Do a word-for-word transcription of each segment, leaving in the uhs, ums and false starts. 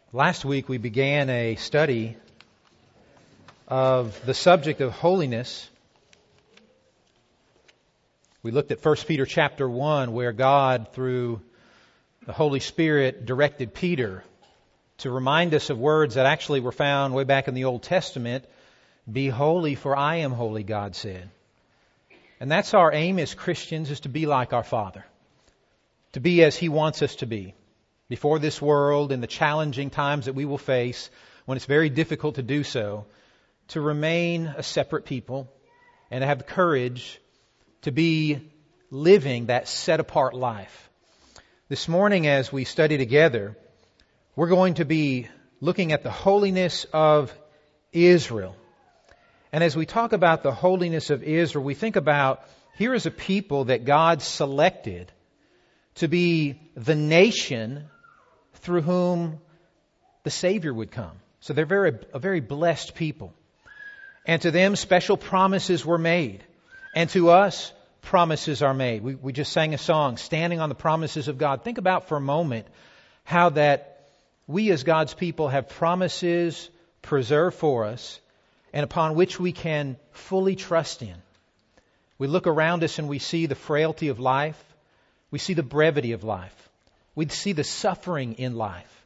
Last week we began a study of the subject of holiness. We looked at First Peter chapter one, where God, through the Holy Spirit, directed Peter to remind us of words that actually were found way back in the Old Testament. Be holy, for I am holy, God said. And that's our aim as Christians, is to be like our Father, to be as He wants us to be. Before this world, in the challenging times that we will face, when it's very difficult to do so, to remain a separate people and to have the courage to be living that set-apart life. This morning, as we study together, we're going to be looking at the holiness of Israel. And as we talk about the holiness of Israel, we think about, here is a people that God selected to be the nation through whom the Savior would come. So they're very, a very blessed people. And to them, special promises were made. And to us, promises are made. We, we just sang a song, Standing on the Promises of God. Think about for a moment how that we as God's people have promises preserved for us and upon which we can fully trust in. We look around us and we see the frailty of life. We see the brevity of life. We see the suffering in life.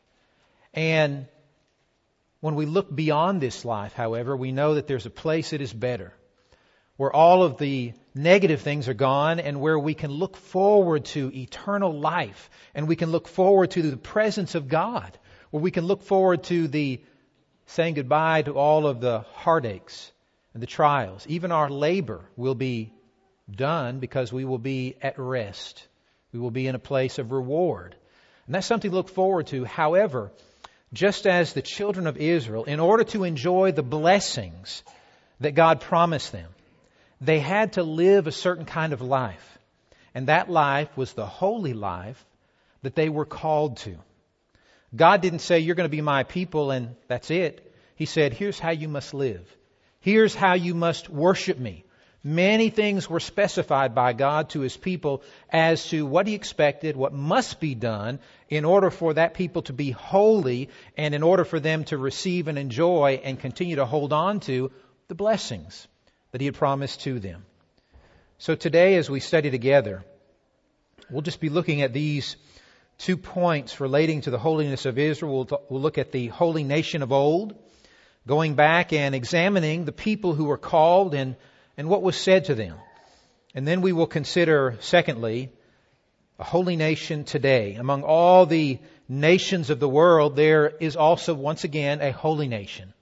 And when we look beyond this life, however, we know that there's a place that is better, where all of the negative things are gone and where we can look forward to eternal life, and we can look forward to the presence of God, where we can look forward to the saying goodbye to all of the heartaches and the trials. Even our labor will be done because we will be at rest. We will be in a place of reward. And that's something to look forward to. However, just as the children of Israel, in order to enjoy the blessings that God promised them, they had to live a certain kind of life. And that life was the holy life that they were called to. God didn't say, you're going to be my people and that's it. He said, here's how you must live. Here's how you must worship me. Many things were specified by God to His people as to what He expected, what must be done in order for that people to be holy and in order for them to receive and enjoy and continue to hold on to the blessings that He had promised to them. So today, as we study together, we'll just be looking at these two points relating to the holiness of Israel. We'll, we'll look at the holy nation of old, going back and examining the people who were called and and what was said to them. And then we will consider, secondly, a holy nation today. Among all the nations of the world, there is also, once again, a holy nation.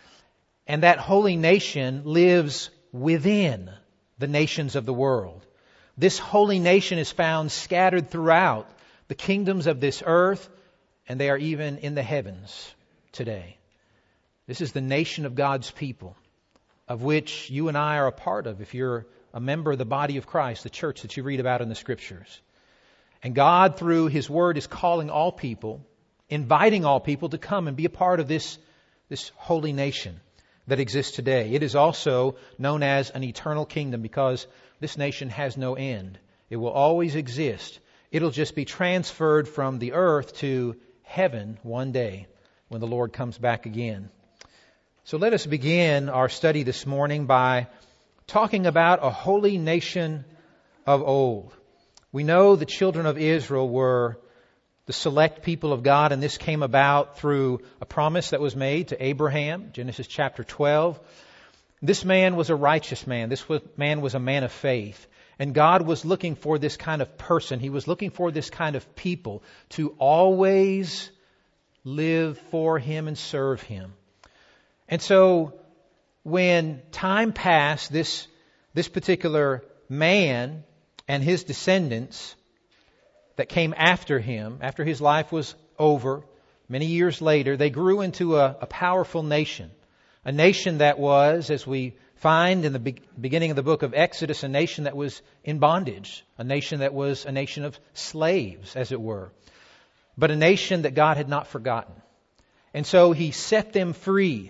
And that holy nation lives within the nations of the world. This holy nation is found scattered throughout the kingdoms of this earth, and they are even in the heavens today. This is the nation of God's people, of which you and I are a part of if you're a member of the body of Christ, the church that you read about in the Scriptures. And God, through His Word, is calling all people, inviting all people to come and be a part of this, this holy nation that exists today. It is also known as an eternal kingdom because this nation has no end. It will always exist. It'll just be transferred from the earth to heaven one day when the Lord comes back again. So let us begin our study this morning by talking about a holy nation of old. We know the children of Israel were the select people of God, and this came about through a promise that was made to Abraham, Genesis chapter twelve. This man was a righteous man. This man was a man of faith. And God was looking for this kind of person. He was looking for this kind of people to always live for Him and serve Him. And so when time passed, this, this particular man and his descendants that came after him, after his life was over, many years later, they grew into a, a powerful nation. A nation that was, as we find in the be- beginning of the book of Exodus, a nation that was in bondage. A nation that was a nation of slaves, as it were. But a nation that God had not forgotten. And so He set them free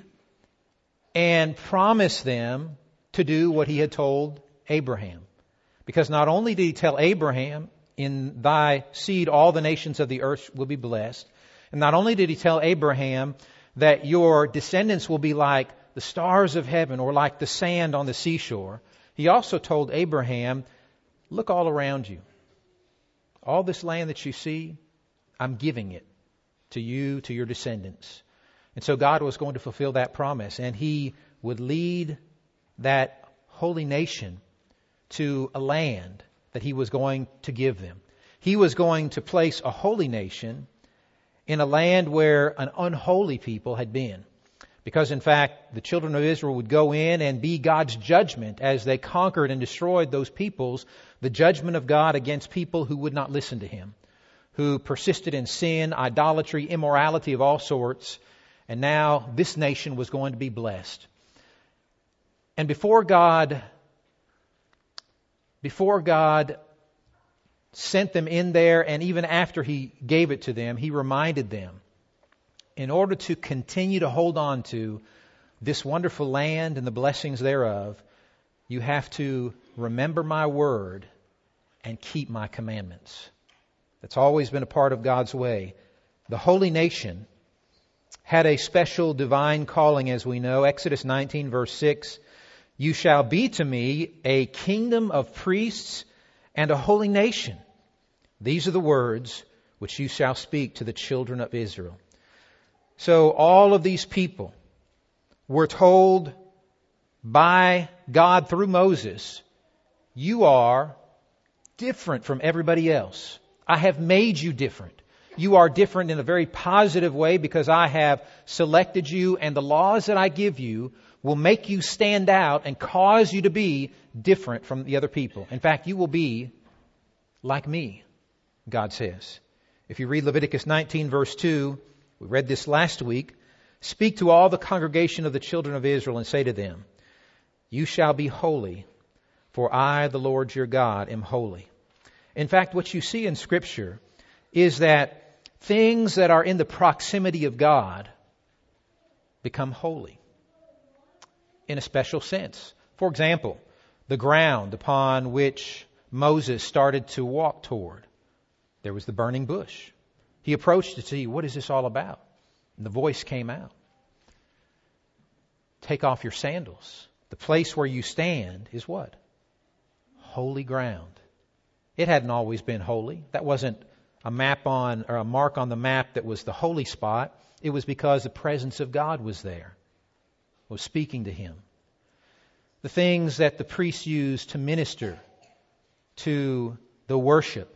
and promised them to do what He had told Abraham. Because not only did He tell Abraham, in thy seed all the nations of the earth will be blessed, And not only did he tell Abraham that your descendants will be like the stars of heaven or like the sand on the seashore, he also told Abraham, look all around you. All this land that you see, I'm giving it to you, to your descendants. And so God was going to fulfill that promise, and he would lead that holy nation to a land that he was going to give them. He was going to place a holy nation in a land where an unholy people had been. Because in fact, the children of Israel would go in and be God's judgment as they conquered and destroyed those peoples, the judgment of God against people who would not listen to him, who persisted in sin, idolatry, immorality of all sorts. And now this nation was going to be blessed. And before God, before God sent them in there, and even after he gave it to them, he reminded them, in order to continue to hold on to this wonderful land and the blessings thereof, you have to remember my word and keep my commandments. That's always been a part of God's way. The holy nation had a special divine calling, as we know. Exodus nineteen, verse six, you shall be to me a kingdom of priests and a holy nation. These are the words which you shall speak to the children of Israel. So all of these people were told by God through Moses, you are different from everybody else. I have made you different. You are different in a very positive way because I have selected you, and the laws that I give you will make you stand out and cause you to be different from the other people. In fact, you will be like me, God says. If you read Leviticus nineteen, verse two, we read this last week, speak to all the congregation of the children of Israel and say to them, you shall be holy, for I, the Lord your God, am holy. In fact, what you see in Scripture is that things that are in the proximity of God become holy in a special sense. For example, the ground upon which Moses started to walk toward, there was the burning bush. He approached to see, what is this all about? And the voice came out. Take off your sandals. The place where you stand is what? Holy ground. It hadn't always been holy. That wasn't a map on, or a mark on the map that was the holy spot. It was because the presence of God was there, was speaking to him. The things that the priests used to minister to the worship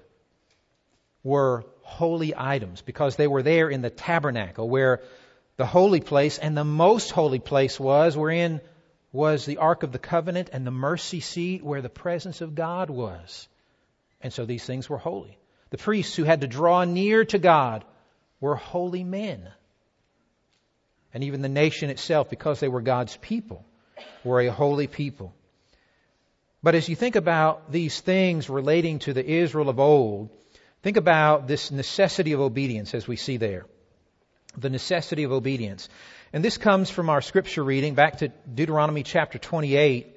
were holy items because they were there in the tabernacle where the holy place and the most holy place was, wherein was the Ark of the Covenant and the mercy seat where the presence of God was. And so these things were holy. The priests who had to draw near to God were holy men. And even the nation itself, because they were God's people, were a holy people. But as you think about these things relating to the Israel of old, think about this necessity of obedience as we see there. The necessity of obedience. And this comes from our scripture reading back to Deuteronomy chapter twenty-eight.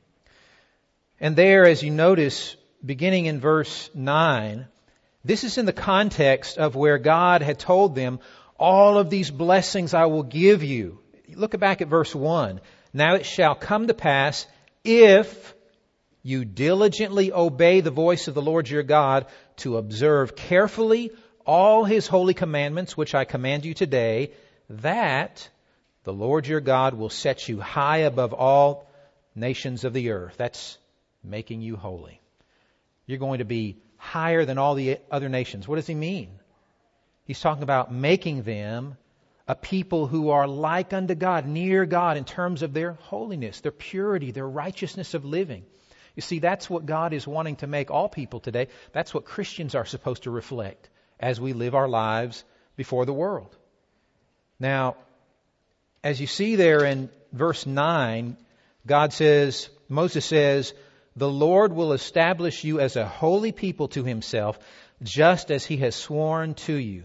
And there, as you notice, beginning in verse nine, this is in the context of where God had told them, all of these blessings I will give you. Look back at verse one. Now it shall come to pass, if you diligently obey the voice of the Lord your God, to observe carefully all his holy commandments, which I command you today, that the Lord your God will set you high above all nations of the earth. That's making you holy. You're going to be higher than all the other nations. What does he mean? He's talking about making them a people who are like unto God, near God in terms of their holiness, their purity, their righteousness of living. You see, that's what God is wanting to make all people today. That's what Christians are supposed to reflect as we live our lives before the world. Now, as you see there in verse nine, God says, Moses says, the Lord will establish you as a holy people to himself, just as he has sworn to you,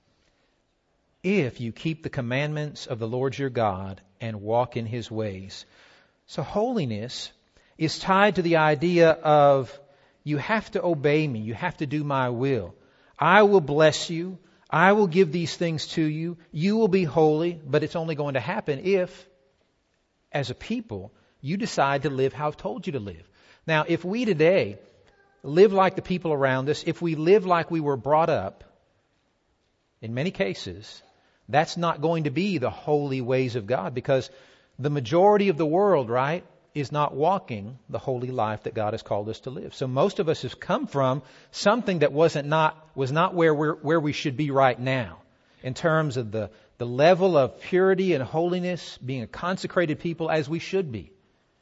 if you keep the commandments of the Lord your God and walk in his ways. So holiness is tied to the idea of you have to obey me, you have to do my will. I will bless you, I will give these things to you. You will be holy, but it's only going to happen if, as a people, you decide to live how I've told you to live. Now, if we today live like the people around us, if we live like we were brought up, in many cases, that's not going to be the holy ways of God, because the majority of the world, right, is not walking the holy life that God has called us to live. So most of us have come from something that wasn't not was not where we're where we should be right now, in terms of the, the level of purity and holiness, being a consecrated people as we should be.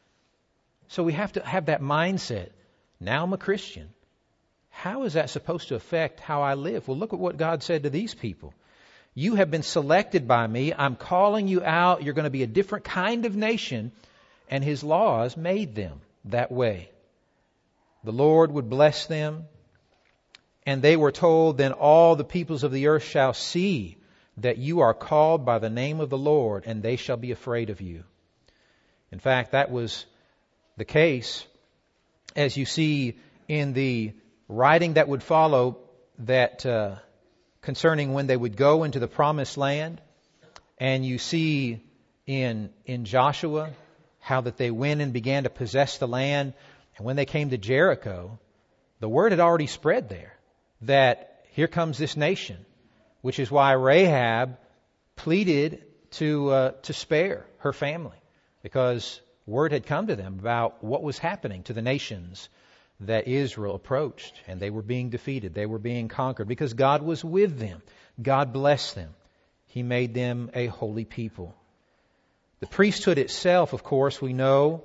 So we have to have that mindset. Now I'm a Christian. How is that supposed to affect how I live? Well, look at what God said to these people. You have been selected by me. I'm calling you out. You're going to be a different kind of nation. And His laws made them that way. The Lord would bless them. And they were told, then all the peoples of the earth shall see that you are called by the name of the Lord, and they shall be afraid of you. In fact, that was the case, as you see in the writing that would follow, that uh, concerning when they would go into the promised land. And you see in in Joshua how that they went and began to possess the land. And when they came to Jericho, the word had already spread there that here comes this nation, which is why Rahab pleaded to uh, to spare her family, because word had come to them about what was happening to the nations that Israel approached, and they were being defeated. They were being conquered because God was with them. God blessed them. He made them a holy people. The priesthood itself, of course, we know,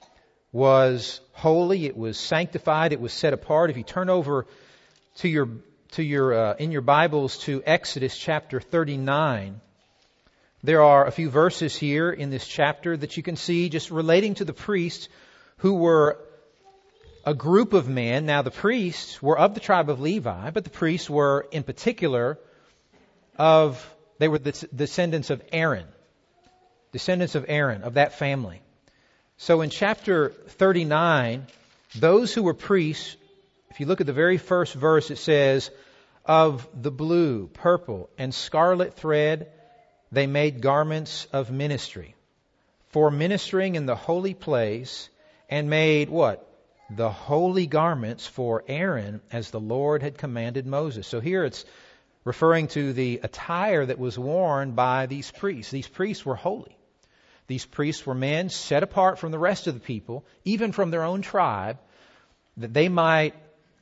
was holy. It was sanctified. It was set apart. If you turn over to your to your uh, in your Bibles to Exodus chapter thirty-nine, there are a few verses here in this chapter that you can see just relating to the priests, who were a group of men. Now, the priests were of the tribe of Levi, but the priests were in particular of, they were the descendants of Aaron. Descendants of Aaron, of that family. So in chapter thirty-nine, those who were priests, if you look at the very first verse, it says, of the blue, purple, and scarlet thread, they made garments of ministry for ministering in the holy place, and made what? The holy garments for Aaron, as the Lord had commanded Moses. So here it's referring to the attire that was worn by these priests. These priests were holy. These priests were men set apart from the rest of the people, even from their own tribe, that they might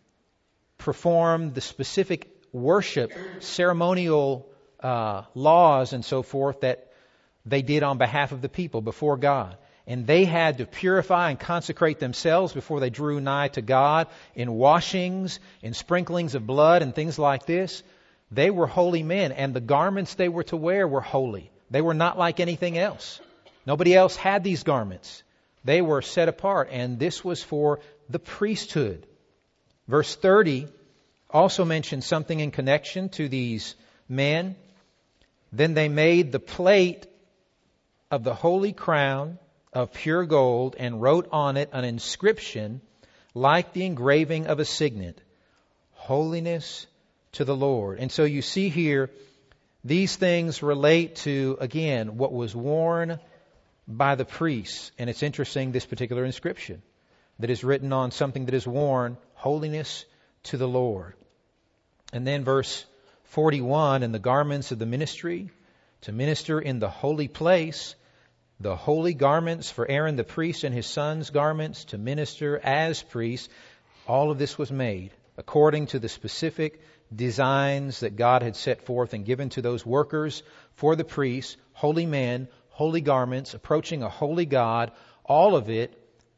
perform the specific worship, ceremonial uh, laws and so forth that they did on behalf of the people before God. And they had to purify and consecrate themselves before they drew nigh to God in washings, in sprinklings of blood and things like this. They were holy men, and the garments they were to wear were holy. They were not like anything else. Nobody else had these garments. They were set apart, and this was for the priesthood. Verse thirty also mentions something in connection to these men. Then they made the plate of the holy crown of pure gold, and wrote on it an inscription like the engraving of a signet, holiness to the Lord. And so you see here, these things relate to, again, what was worn by the priests. And it's interesting, this particular inscription that is written on something that is worn, holiness to the Lord. And then verse forty-one, and the garments of the ministry, to minister in the holy place, the holy garments for Aaron the priest, and his sons' garments to minister as priests. All of this was made according to the specific designs that God had set forth and given to those workers for the priests, holy men, holy garments, approaching a holy God. All of it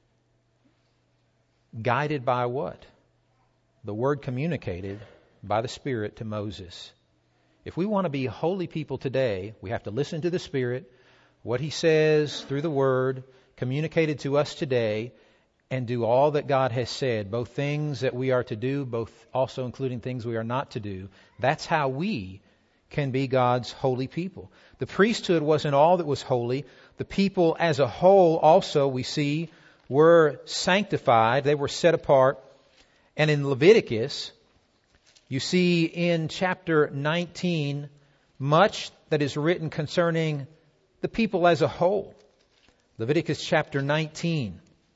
guided by what? The word communicated by the Spirit to Moses. If we want to be holy people today, we have to listen to the Spirit, what He says through the Word, communicated to us today, and do all that God has said, both things that we are to do, both also including things we are not to do. That's how we can be God's holy people. The priesthood wasn't all that was holy. The people as a whole also, we see, were sanctified. They were set apart. And in Leviticus, You see in chapter nineteen much that is written concerning the people as a whole. Leviticus chapter nineteen.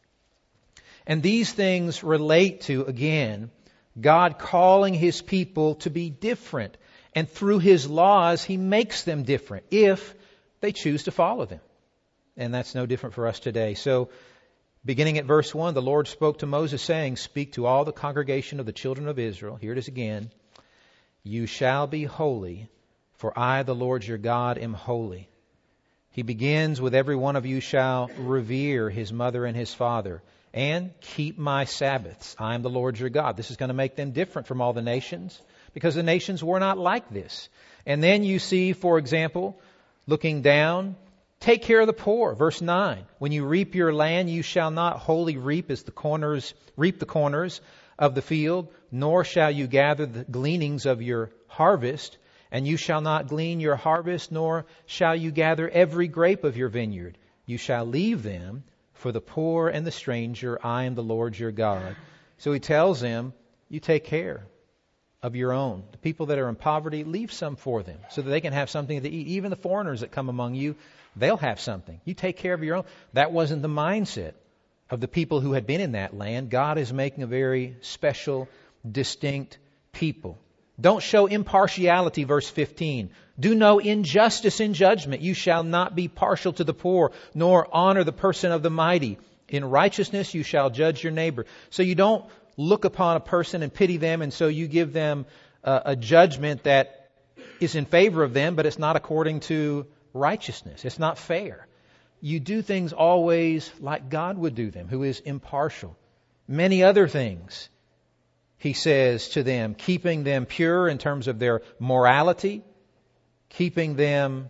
And these things relate to, again, God calling His people to be different. And through His laws, He makes them different if they choose to follow them. And that's no different for us today. So, beginning at verse one, the Lord spoke to Moses, saying, "Speak to all the congregation of the children of Israel." Here it is again. "You shall be holy, for I, the Lord your God, am holy." He begins with, "Every one of you shall revere his mother and his father, and keep my Sabbaths. I am the Lord your God." This is going to make them different from all the nations, because the nations were not like this. And then you see, for example, looking down, take care of the poor. Verse nine, "When you reap your land, you shall not wholly reap as the corners, reap the corners of the field, nor shall you gather the gleanings of your harvest, and you shall not glean your harvest, nor shall you gather every grape of your vineyard. You shall leave them for the poor and the stranger. I am the Lord your God." So he tells them, you take care of your own. The people that are in poverty, leave some for them so that they can have something to eat. Even the foreigners that come among you, they'll have something. You take care of your own. That wasn't the mindset of the people who had been in that land. God is making a very special, distinct people. Don't show impartiality, verse fifteen. "Do no injustice in judgment. You shall not be partial to the poor, nor honor the person of the mighty. In righteousness you shall judge your neighbor." So you don't look upon a person and pity them, and so you give them a, a judgment that is in favor of them, but it's not according to righteousness. It's not fair. You do things always like God would do them, who is impartial. Many other things, he says to them, keeping them pure in terms of their morality, keeping them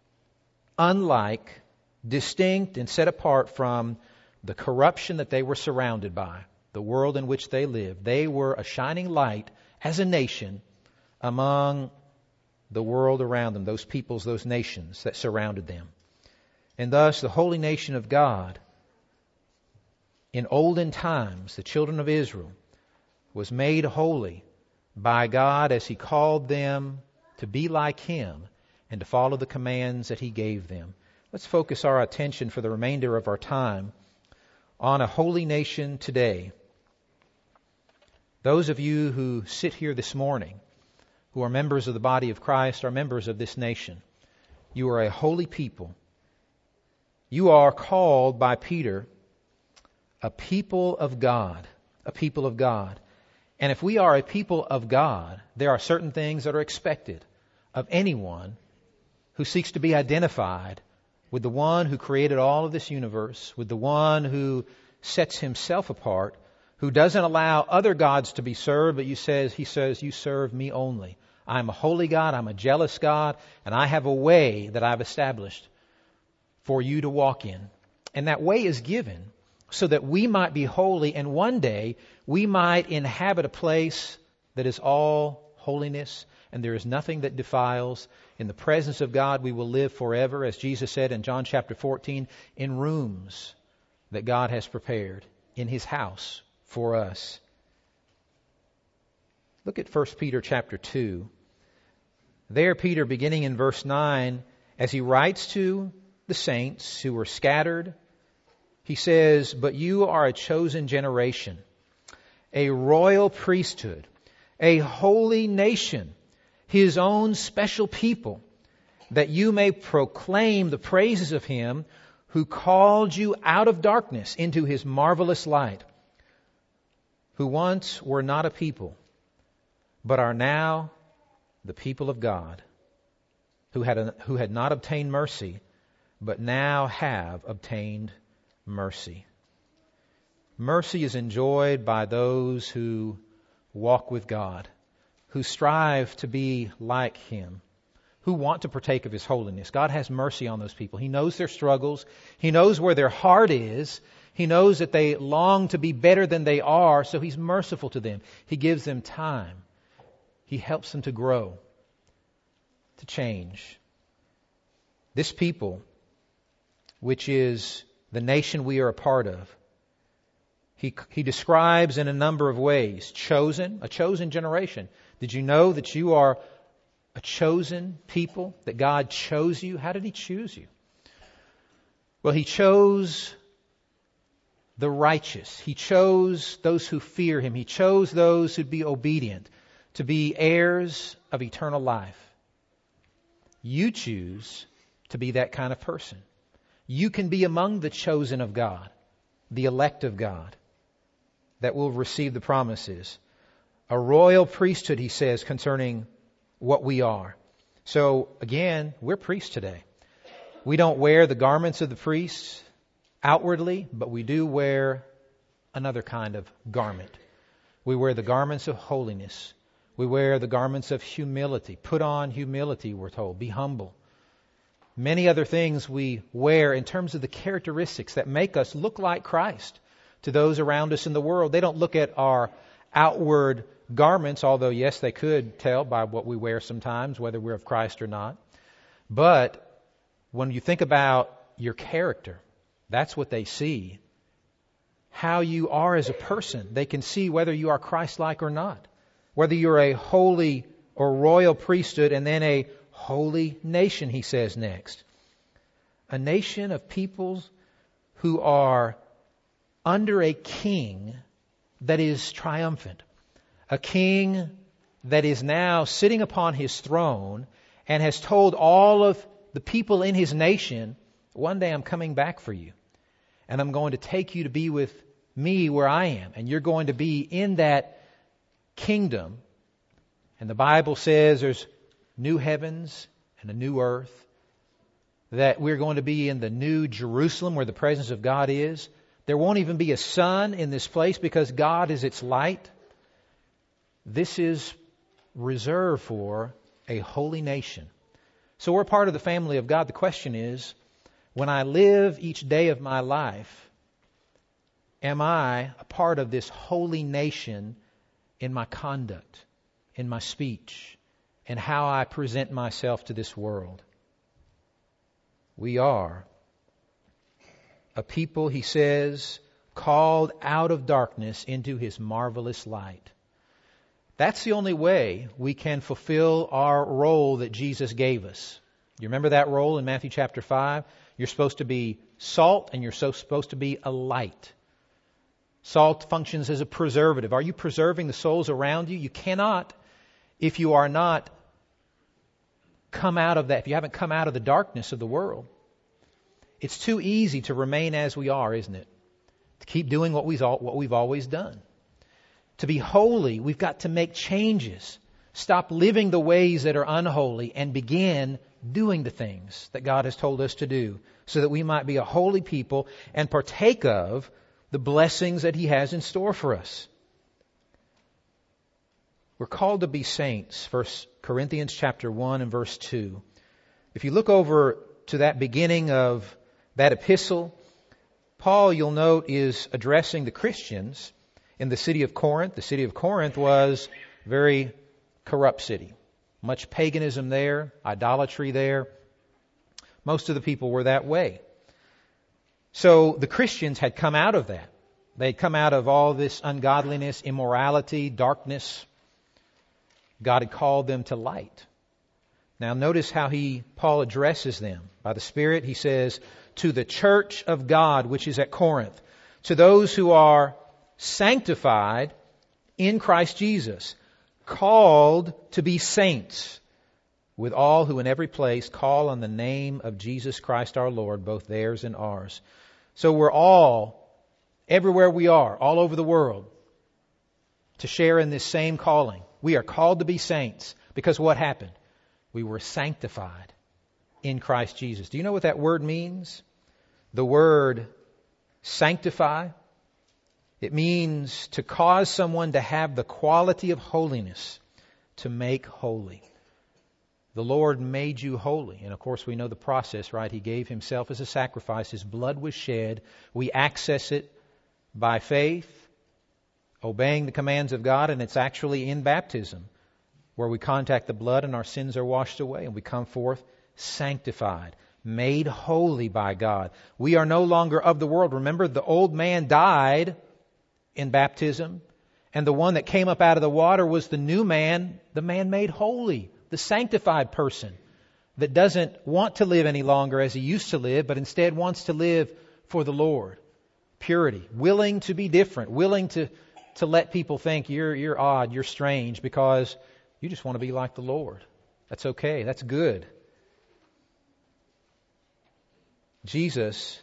unlike, distinct, and set apart from the corruption that they were surrounded by, the world in which they lived. They were a shining light as a nation among the world around them, those peoples, those nations that surrounded them. And thus the holy nation of God, in olden times, the children of Israel, was made holy by God as He called them to be like Him and to follow the commands that He gave them. Let's focus our attention for the remainder of our time on a holy nation today. Those of you who sit here this morning, who are members of the body of Christ, are members of this nation. You are a holy people. You are called by Peter a people of God, a people of God. And if we are a people of God, there are certain things that are expected of anyone who seeks to be identified with the one who created all of this universe, with the one who sets Himself apart, who doesn't allow other gods to be served, but you says, He says, "You serve me only. I'm a holy God, I'm a jealous God, and I have a way that I've established for you to walk in." And that way is given so that we might be holy, and one day we might inhabit a place that is all holiness, and there is nothing that defiles. In the presence of God we will live forever, as Jesus said in John chapter fourteen, in rooms that God has prepared in His house for us. Look at First Peter chapter two. There Peter, beginning in verse nine, as he writes to the saints who were scattered, he says, "But you are a chosen generation, a royal priesthood, a holy nation, His own special people, that you may proclaim the praises of Him who called you out of darkness into His marvelous light, who once were not a people, but are now the people of God, who had, who had not obtained mercy, but now have obtained mercy." Mercy is enjoyed by those who walk with God, who strive to be like Him, who want to partake of His holiness. God has mercy on those people. He knows their struggles. He knows where their heart is. He knows that they long to be better than they are, so He's merciful to them. He gives them time. He helps them to grow, to change. This people, which is the nation we are a part of, he, he describes in a number of ways. Chosen, a chosen generation. Did you know that you are a chosen people, that God chose you? How did He choose you? Well, He chose the righteous. He chose those who fear Him. He chose those who'd be obedient to be heirs of eternal life. You choose to be that kind of person. You can be among the chosen of God, the elect of God, that will receive the promises. A royal priesthood, He says, concerning what we are. So, again, we're priests today. We don't wear the garments of the priests outwardly, but we do wear another kind of garment. We wear the garments of holiness. We wear the garments of humility. Put on humility, we're told. Be humble. Many other things we wear in terms of the characteristics that make us look like Christ to those around us in the world. They don't look at our outward garments, although, yes, they could tell by what we wear sometimes, whether we're of Christ or not. But when you think about your character, that's what they see. How you are as a person. They can see whether you are Christ-like or not. Whether you're a holy or royal priesthood and then a holy nation, he says next. A nation of peoples who are under a king that is triumphant. A king that is now sitting upon his throne and has told all of the people in his nation, one day I'm coming back for you. And I'm going to take you to be with me where I am. And you're going to be in that kingdom. And the Bible says there's new heavens and a new earth. That we're going to be in the new Jerusalem where the presence of God is. There won't even be a sun in this place because God is its light. This is reserved for a holy nation. So we're part of the family of God. The question is, when I live each day of my life, am I a part of this holy nation in my conduct, in my speech, and how I present myself to this world? We are a people, he says, called out of darkness into his marvelous light. That's the only way we can fulfill our role that Jesus gave us. You remember that role in Matthew chapter five? You're supposed to be salt and you're so supposed to be a light. Salt functions as a preservative. Are you preserving the souls around you? You cannot if you are not come out of that, if you haven't come out of the darkness of the world. It's too easy to remain as we are, isn't it? To keep doing what we've, what we've always done. To be holy, we've got to make changes. Stop living the ways that are unholy and begin doing the things that God has told us to do so that we might be a holy people and partake of the blessings that He has in store for us. We're called to be saints. First Corinthians chapter one and verse two. If you look over to that beginning of that epistle, Paul, you'll note, is addressing the Christians in the city of Corinth. The city of Corinth was a very corrupt city. Much paganism there, idolatry there. Most of the people were that way. So the Christians had come out of that. They had come out of all this ungodliness, immorality, darkness. God had called them to light. Now notice how he, Paul addresses them. By the Spirit, he says, to the church of God which is at Corinth, to those who are sanctified in Christ Jesus, called to be saints, with all who in every place call on the name of Jesus Christ our Lord, both theirs and ours. So we're all, everywhere we are, all over the world, to share in this same calling. We are called to be saints because what happened? We were sanctified in Christ Jesus. Do you know what that word means? The word sanctify. It means to cause someone to have the quality of holiness, to make holy. The Lord made you holy. And of course we know the process, right? He gave Himself as a sacrifice. His blood was shed. We access it by faith, obeying the commands of God, and it's actually in baptism where we contact the blood and our sins are washed away and we come forth sanctified, made holy by God. We are no longer of the world. Remember, the old man died in baptism, And the one that came up out of the water was the new man, the man made holy, the sanctified person that doesn't want to live any longer as he used to live, but instead wants to live for the Lord. Purity, willing to be different, willing to, to let people think you're, you're odd, you're strange, because you just want to be like the Lord. That's okay. That's good. Jesus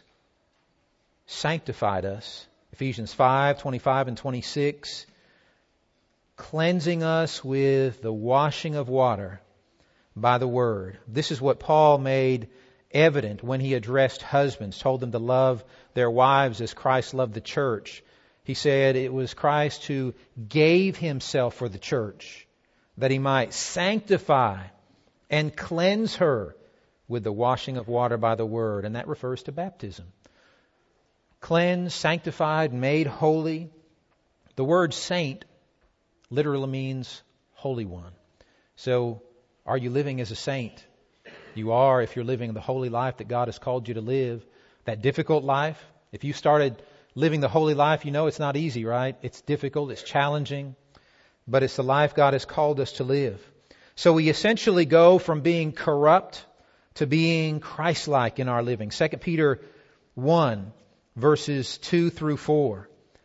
sanctified us. Ephesians five, twenty-five and twenty-six. Cleansing us with the washing of water by the Word. This is what Paul made evident when he addressed husbands, told them to love their wives as Christ loved the church. He said it was Christ who gave himself for the church, that he might sanctify and cleanse her with the washing of water by the Word. And that refers to baptism. Cleansed, sanctified, made holy. The word saint literally means holy one. So, are you living as a saint? You are if you're living the holy life that God has called you to live. That difficult life. If you started living the holy life, you know it's not easy, right? It's difficult, it's challenging, but it's the life God has called us to live. So we essentially go from being corrupt to being Christ-like in our living. Second Peter one, verses two through four.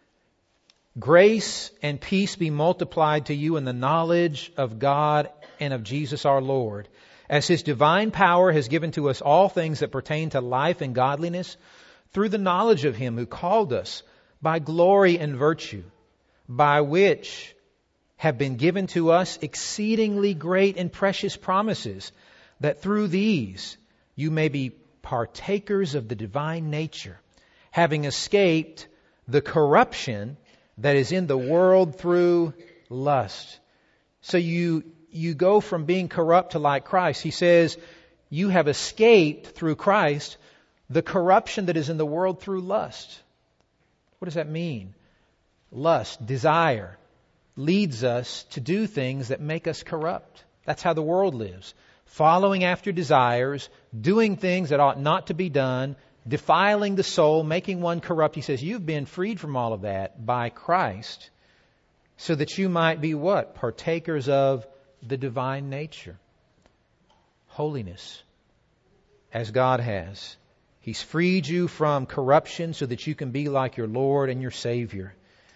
Grace and peace be multiplied to you in the knowledge of God and of Jesus our Lord, as His divine power has given to us all things that pertain to life and godliness, through the knowledge of Him who called us by glory and virtue, by which have been given to us exceedingly great and precious promises, that through these you may be partakers of the divine nature, having escaped the corruption that is in the world through lust. So you you go from being corrupt to like Christ. He says you have escaped through Christ the corruption that is in the world through lust. What does that mean? Lust, desire, leads us to do things that make us corrupt. That's how the world lives. Following after desires, doing things that ought not to be done, defiling the soul, making one corrupt. He says you've been freed from all of that by Christ, so that you might be what? Partakers of the divine nature. Holiness, as God has. He's freed you from corruption so that you can be like your Lord and your Savior.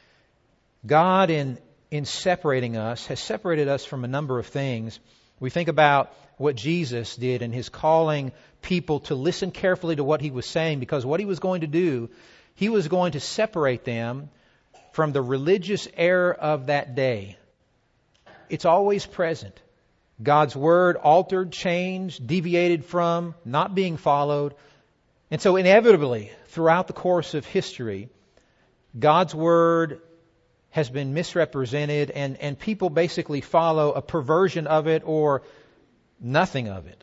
God, in, in separating us, has separated us from a number of things. We think about what Jesus did in His calling people to listen carefully to what He was saying, because what He was going to do, He was going to separate them from the religious error of that day. It's always present. God's Word altered, changed, deviated from, not being followed. And so inevitably, throughout the course of history, God's Word has been misrepresented, and, and people basically follow a perversion of it or nothing of it.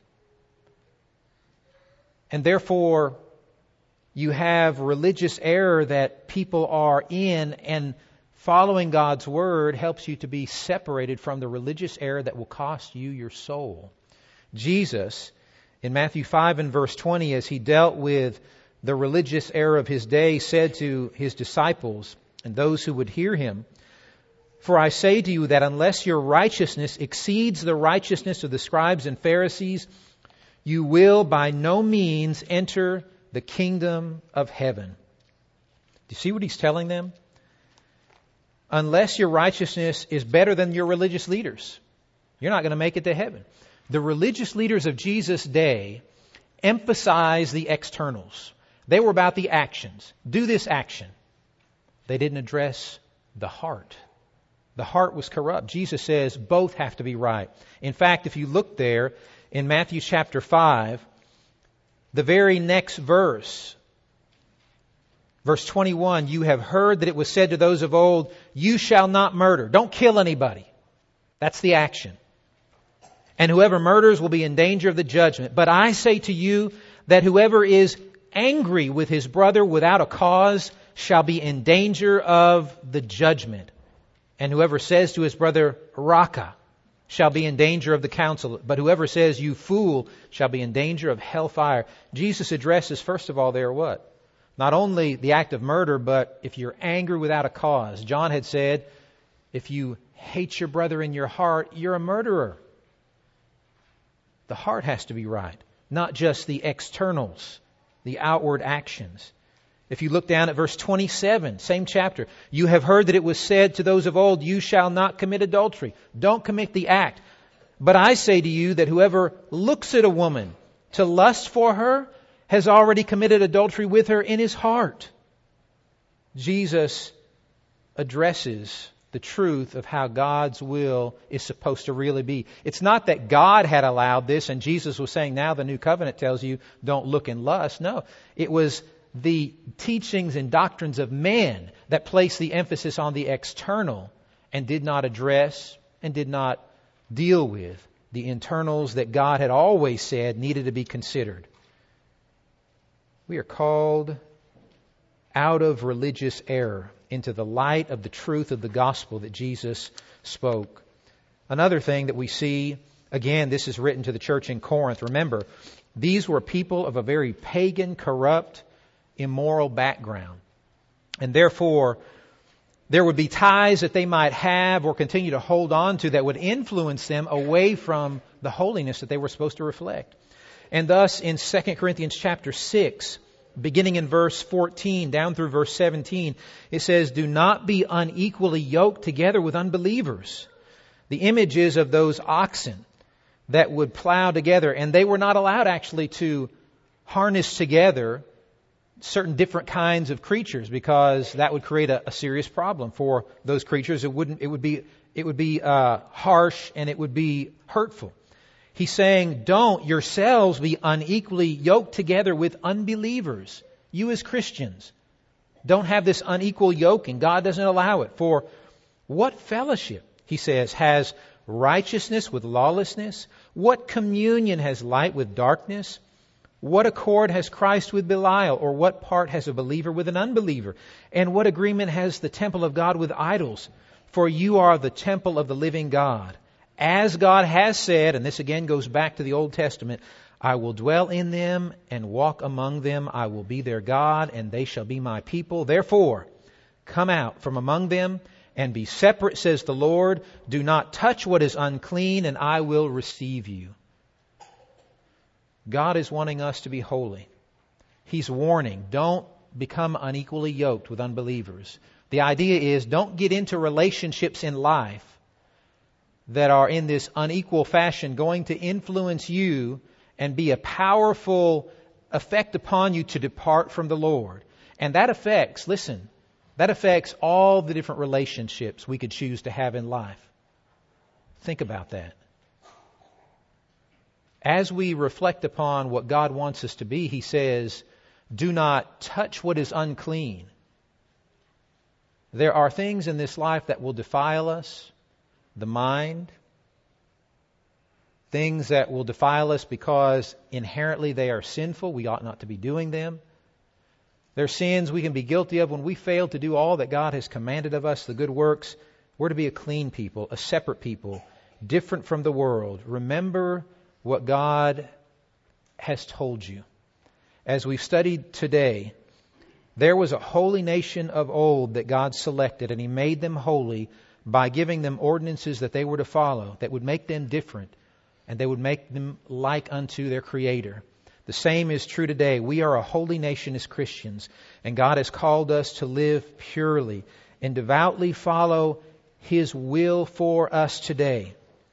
And therefore, you have religious error that people are in, and following God's Word helps you to be separated from the religious error that will cost you your soul. Jesus, in Matthew five and verse twenty, as He dealt with the religious error of His day, said to His disciples and those who would hear Him, "For I say to you that unless your righteousness exceeds the righteousness of the scribes and Pharisees, you will by no means enter the kingdom of heaven." Do you see what He's telling them? Unless your righteousness is better than your religious leaders, you're not going to make it to heaven. The religious leaders of Jesus' day emphasized the externals. They were about the actions. Do this action. They didn't address the heart. The heart was corrupt. Jesus says both have to be right. In fact, if you look there in Matthew chapter five, the very next verse, verse twenty-one, you have heard that it was said to those of old, you shall not murder. Don't kill anybody. That's the action. And whoever murders will be in danger of the judgment. But I say to you that whoever is angry with his brother without a cause shall be in danger of the judgment. And whoever says to his brother, Raka, shall be in danger of the council. But whoever says, you fool, shall be in danger of hellfire. Jesus addresses, first of all, there what? Not only the act of murder, but if you're angry without a cause. John had said, If you hate your brother in your heart, you're a murderer. The heart has to be right, not just the externals, the outward actions. If you look down at verse twenty-seven, same chapter, you have heard that it was said to those of old, you shall not commit adultery. Don't commit the act. But I say to you that whoever looks at a woman to lust for her has already committed adultery with her in his heart. Jesus addresses the truth of how God's will is supposed to really be. It's not that God had allowed this and Jesus was saying, now the new covenant tells you don't look in lust. No, it was the teachings and doctrines of men that placed the emphasis on the external and did not address and did not deal with the internals that God had always said needed to be considered. We are called out of religious error into the light of the truth of the gospel that Jesus spoke. Another thing that we see, again, this is written to the church in Corinth. Remember, these were people of a very pagan, corrupt, immoral background. And therefore, there would be ties that they might have or continue to hold on to that would influence them away from the holiness that they were supposed to reflect. And thus, in Second Corinthians chapter six, beginning in verse fourteen down through verse seventeen, it says, do not be unequally yoked together with unbelievers. The image is of those oxen that would plow together, and they were not allowed actually to harness together certain different kinds of creatures because that would create a, a serious problem for those creatures. It wouldn't. It would be. It would be uh, harsh and it would be hurtful. He's saying, don't yourselves be unequally yoked together with unbelievers. You as Christians don't have this unequal yoking. God doesn't allow it. For what fellowship, he says, has righteousness with lawlessness? What communion has light with darkness? What accord has Christ with Belial? Or what part has a believer with an unbeliever? And what agreement has the temple of God with idols? For you are the temple of the living God. As God has said, and this again goes back to the Old Testament, I will dwell in them and walk among them. I will be their God, and they shall be my people. Therefore, come out from among them and be separate, says the Lord. Do not touch what is unclean, and I will receive you. God is wanting us to be holy. He's warning, don't become unequally yoked with unbelievers. The idea is, don't get into relationships in life that are in this unequal fashion going to influence you and be a powerful effect upon you to depart from the Lord. And that affects, listen, that affects all the different relationships we could choose to have in life. Think about that. As we reflect upon what God wants us to be, He says, do not touch what is unclean. There are things in this life that will defile us. The mind, things that will defile us because inherently they are sinful. We ought not to be doing them. There are sins we can be guilty of when we fail to do all that God has commanded of us, the good works. We're to be a clean people, a separate people, different from the world. Remember what God has told you. As we've studied today, there was a holy nation of old that God selected, and He made them holy by giving them ordinances that they were to follow, that would make them different, and they would make them like unto their Creator. The same is true today. We are a holy nation as Christians, and God has called us to live purely and devoutly follow His will for us today.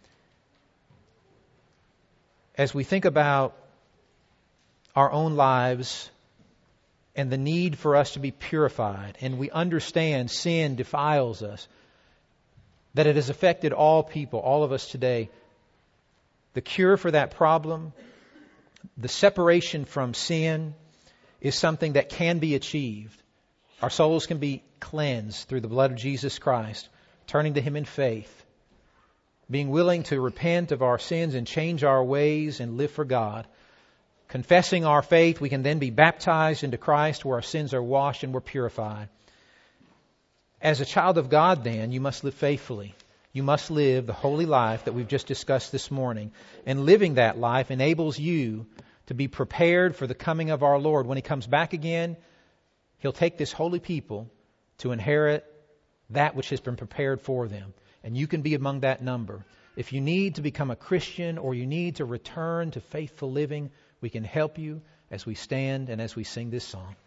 As we think about our own lives and the need for us to be purified, and we understand sin defiles us, that it has affected all people, all of us today. The cure for that problem, the separation from sin, is something that can be achieved. Our souls can be cleansed through the blood of Jesus Christ, turning to Him in faith, being willing to repent of our sins and change our ways and live for God. Confessing our faith, we can then be baptized into Christ where our sins are washed and we're purified. As a child of God, then, you must live faithfully. You must live the holy life that we've just discussed this morning. And living that life enables you to be prepared for the coming of our Lord. When He comes back again, He'll take this holy people to inherit that which has been prepared for them. And you can be among that number. If you need to become a Christian or you need to return to faithful living, we can help you as we stand and as we sing this song.